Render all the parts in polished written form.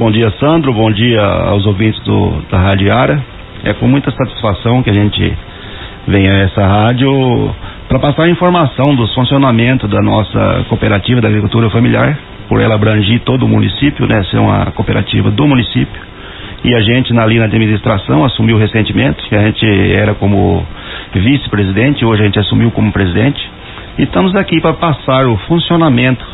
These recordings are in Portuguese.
Bom dia, Sandro, bom dia aos ouvintes da Rádio Ara. É com muita satisfação que a gente vem a essa rádio para passar a informação do funcionamento da nossa cooperativa da agricultura familiar, por ela abranger todo o município, né, ser uma cooperativa do município. E a gente ali na administração assumiu recentemente, que a gente era como vice-presidente, hoje a gente assumiu como presidente. E estamos aqui para passar o funcionamento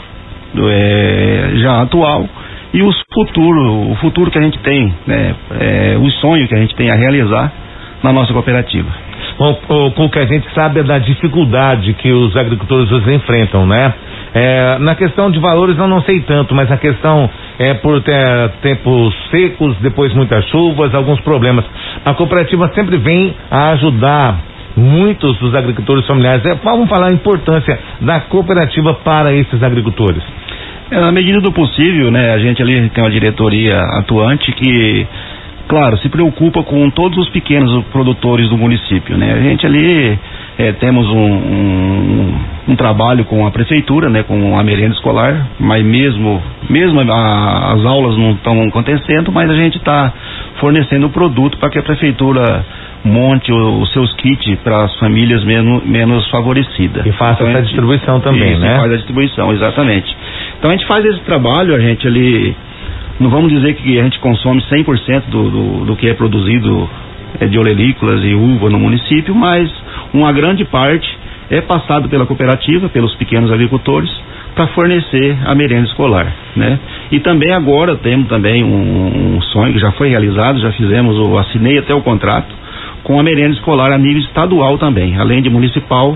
já atual e o futuro que a gente tem, né, o sonho que a gente tem a realizar na nossa cooperativa. Bom, o que a gente sabe é da dificuldade que os agricultores hoje enfrentam, né? Na questão de valores eu não sei tanto, mas a questão é por ter tempos secos, depois muitas chuvas, alguns problemas. A cooperativa sempre vem a ajudar muitos dos agricultores familiares. Vamos falar a importância da cooperativa para esses agricultores. Na medida do possível, né, a gente ali tem uma diretoria atuante que, claro, se preocupa com todos os pequenos produtores do município, né? A gente ali temos um trabalho com a prefeitura, né, com a merenda escolar, mas mesmo as aulas não estão acontecendo, mas a gente está fornecendo o produto para que a prefeitura monte os seus kits para as famílias menos favorecidas. E faça essa distribuição também, né? Faz a distribuição, exatamente. Então a gente faz esse trabalho, a gente ali, não vamos dizer que a gente consome 100% do que é produzido de olerícolas e uva no município, mas uma grande parte é passado pela cooperativa, pelos pequenos agricultores, para fornecer a merenda escolar, né? E também agora temos também um sonho que já foi realizado, já assinei até o contrato com a merenda escolar a nível estadual também, além de municipal,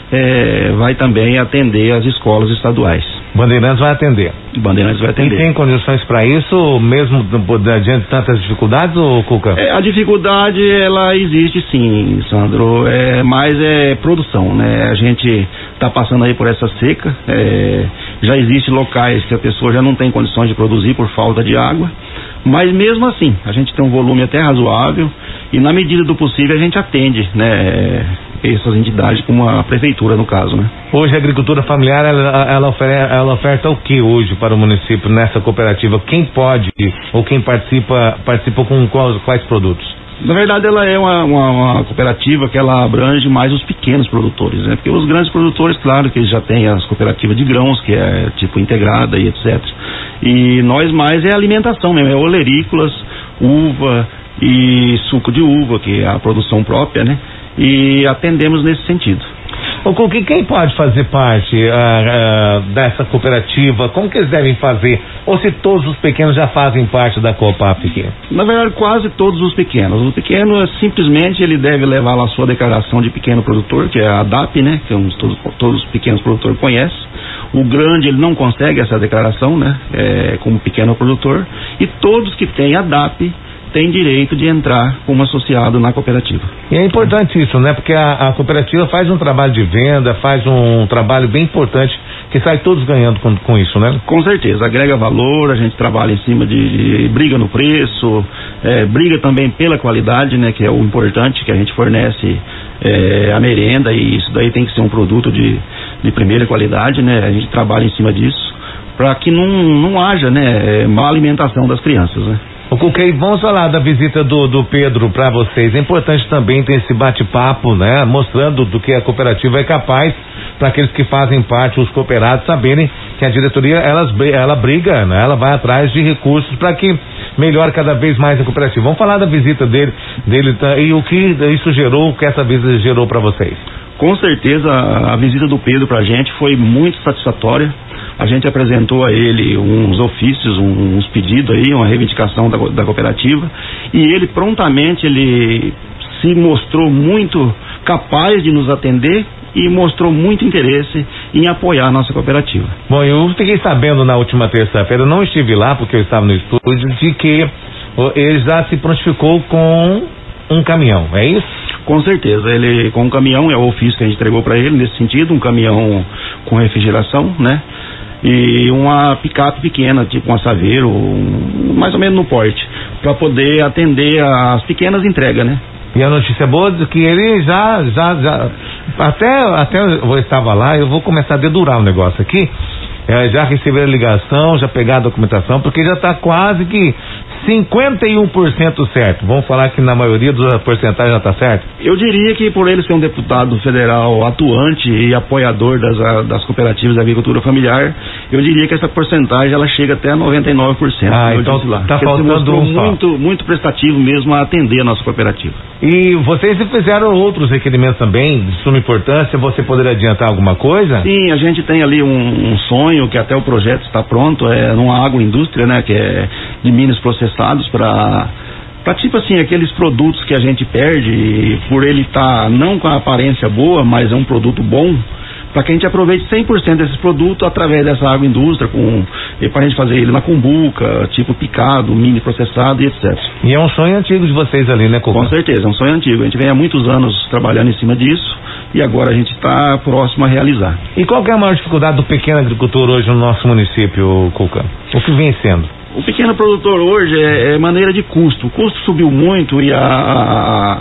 vai também atender as escolas estaduais. Bandeirantes vai atender. Bandeirantes vai atender. E tem condições para isso, mesmo diante de tantas dificuldades, ou Cuca? A dificuldade, ela existe sim, Sandro, mas é produção, né? A gente está passando aí por essa seca, já existem locais que a pessoa já não tem condições de produzir por falta de água, mas mesmo assim, a gente tem um volume até razoável e na medida do possível a gente atende, né, essas entidades, como a prefeitura no caso, né? Hoje a agricultura familiar, ela oferta o que hoje para o município nessa cooperativa? Quem pode ou quem participa com quais produtos? Na verdade ela é uma cooperativa que ela abrange mais os pequenos produtores, né? Porque os grandes produtores, claro que eles já têm as cooperativas de grãos, que é tipo integrada e etc. E nós mais é alimentação mesmo, é olerícolas, uva e suco de uva, que é a produção própria, né? E atendemos nesse sentido. Quem pode fazer parte dessa cooperativa? Como que eles devem fazer? Ou se todos os pequenos já fazem parte da Coopap aqui? Na verdade, quase todos os pequenos. O pequeno, simplesmente, ele deve levar lá a sua declaração de pequeno produtor, que é a DAP, né? Que todos os pequenos produtores conhecem. O grande, ele não consegue essa declaração, né? Como pequeno produtor. E todos que têm a DAP tem direito de entrar como associado na cooperativa. E é importante isso, né? Porque a cooperativa faz um trabalho de venda, faz um trabalho bem importante, que sai todos ganhando com isso, né? Com certeza, agrega valor, a gente trabalha em cima de briga no preço, briga também pela qualidade, né? Que é o importante, que a gente fornece a merenda, e isso daí tem que ser um produto de primeira qualidade, né? A gente trabalha em cima disso, para que não haja, né, má alimentação das crianças, né? Ok, vamos falar da visita do Pedro para vocês. É importante também ter esse bate-papo, né? Mostrando do que a cooperativa é capaz, para aqueles que fazem parte, os cooperados, saberem que a diretoria, ela briga, né? Ela vai atrás de recursos para que melhore cada vez mais a cooperativa. Vamos falar da visita dele e o que isso gerou, o que essa visita gerou para vocês. Com certeza, a visita do Pedro pra gente foi muito satisfatória. A gente apresentou a ele uns ofícios, uns pedidos aí, uma reivindicação da cooperativa, e ele prontamente se mostrou muito capaz de nos atender e mostrou muito interesse em apoiar a nossa cooperativa. Bom, eu fiquei sabendo na última terça-feira, eu não estive lá porque eu estava no estúdio, de que ele já se prontificou com um caminhão, é isso? Com certeza, ele com um caminhão, é o ofício que a gente entregou para ele nesse sentido, um caminhão com refrigeração, né? E uma picape pequena, tipo uma Saveiro, mais ou menos no porte, para poder atender as pequenas entregas, né? E a notícia boa é que ele já até eu estava lá, eu vou começar a dedurar o negócio aqui. já receberam a ligação, já pegaram a documentação, porque já está quase que 51% certo. Vamos falar que na maioria da porcentagem já está certo? Eu diria que por ele ser um deputado federal atuante e apoiador das cooperativas da agricultura familiar, eu diria que essa porcentagem ela chega até a 99%. Então está faltando muito prestativo mesmo a atender a nossa cooperativa. E vocês fizeram outros requerimentos também de suma importância, você poderia adiantar alguma coisa? Sim, a gente tem ali um sonho, que até o projeto está pronto, é numa agroindústria, né, que é de milhos processados para tipo assim, aqueles produtos que a gente perde por ele estar não com a aparência boa, mas é um produto bom, para que a gente aproveite 100% desses produtos através dessa agroindústria, para a gente fazer ele na cumbuca, tipo picado, mini processado e etc. E é um sonho antigo de vocês ali, né, Cuca? Com certeza, é um sonho antigo. A gente vem há muitos anos trabalhando em cima disso e agora a gente está próximo a realizar. E qual que é a maior dificuldade do pequeno agricultor hoje no nosso município, Cuca? O que vem sendo? O pequeno produtor hoje é maneira de custo. O custo subiu muito e a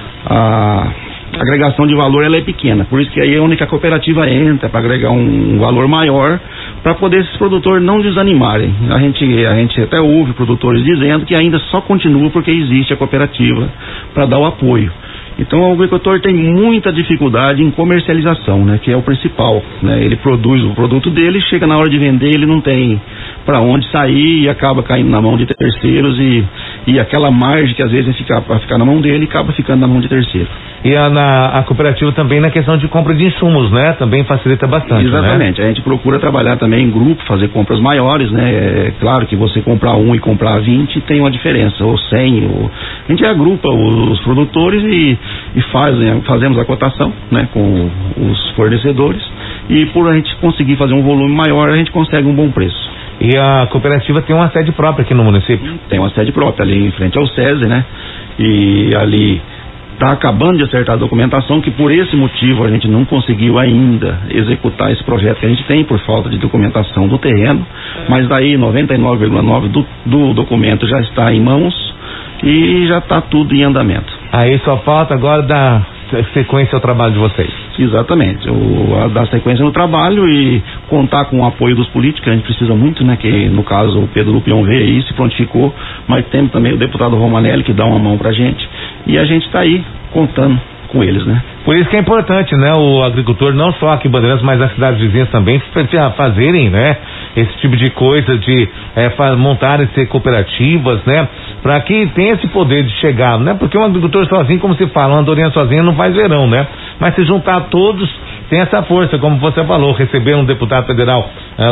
agregação de valor ela é pequena, por isso que aí a única cooperativa entra para agregar um valor maior, para poder esses produtores não desanimarem. A gente até ouve produtores dizendo que ainda só continua porque existe a cooperativa para dar o apoio. Então o agricultor tem muita dificuldade em comercialização, né, que é o principal, né? Ele produz o produto dele, chega na hora de vender, ele não tem para onde sair e acaba caindo na mão de terceiros e aquela margem que às vezes para ficar na mão dele acaba ficando na mão de terceiro. E a cooperativa também na questão de compra de insumos, né? Também facilita bastante. Exatamente, né? A gente procura trabalhar também em grupo, fazer compras maiores, né? É claro que você comprar um e comprar 20 tem uma diferença, ou 100, a gente agrupa os produtores e fazemos a cotação, né? Com os fornecedores, e por a gente conseguir fazer um volume maior, a gente consegue um bom preço. E a cooperativa tem uma sede própria aqui no município? Tem uma sede própria ali em frente ao SESI, né? E ali está acabando de acertar a documentação, que por esse motivo a gente não conseguiu ainda executar esse projeto que a gente tem por falta de documentação do terreno, mas daí 99,9% do documento já está em mãos e já está tudo em andamento. Aí só falta agora dar sequência ao trabalho de vocês. Exatamente, dar sequência no trabalho e contar com o apoio dos políticos, a gente precisa muito, né, que no caso o Pedro Lupião veio aí, se prontificou, mas temos também o deputado Romanelli que dá uma mão pra gente, e a gente está aí contando com eles, né? Por isso que é importante, né, o agricultor, não só aqui em Bandeirantes, mas as cidades vizinhas também, fazerem, né, esse tipo de coisa, de montarem cooperativas, né, para que tenha esse poder de chegar, né, porque um agricultor sozinho, como se fala, uma andorinha sozinha não faz verão, né, mas se juntar todos, tem essa força, como você falou, receber um deputado federal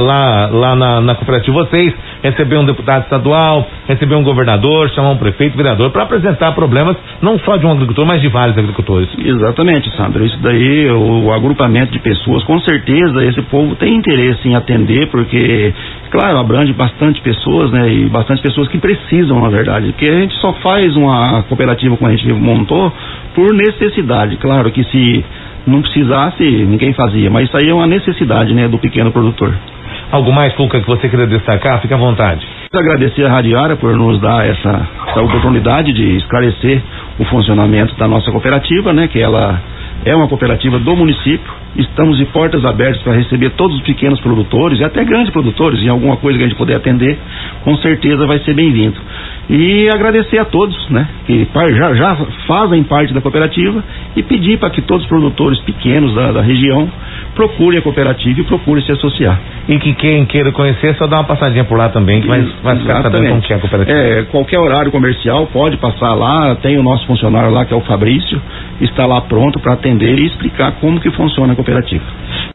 lá na cooperativa de vocês, receber um deputado estadual, receber um governador, chamar um prefeito, vereador, para apresentar problemas não só de um agricultor, mas de vários agricultores. Exatamente, Sandro, isso daí, o agrupamento de pessoas, com certeza esse povo tem interesse em atender, porque, claro, abrange bastante pessoas, né, e bastante pessoas que precisam, na verdade, porque a gente só faz uma cooperativa como a gente montou por necessidade. Claro que se não precisasse, ninguém fazia, mas isso aí é uma necessidade, né, do pequeno produtor. Algo mais, Cuca, que você queria destacar? Fique à vontade. Quero agradecer a Rádio Ara por nos dar essa oportunidade de esclarecer o funcionamento da nossa cooperativa, né, que ela é uma cooperativa do município. Estamos de portas abertas para receber todos os pequenos produtores e até grandes produtores, em alguma coisa que a gente puder atender, com certeza vai ser bem-vindo. E agradecer a todos, né, que já fazem parte da cooperativa, e pedir para que todos os produtores pequenos da região procurem a cooperativa e procurem se associar. E que quem queira conhecer, só dá uma passadinha por lá também, que vai ficar sabendo como que é a cooperativa. Qualquer horário comercial pode passar lá, tem o nosso funcionário lá, que é o Fabrício, está lá pronto para atender e explicar como que funciona a cooperativa.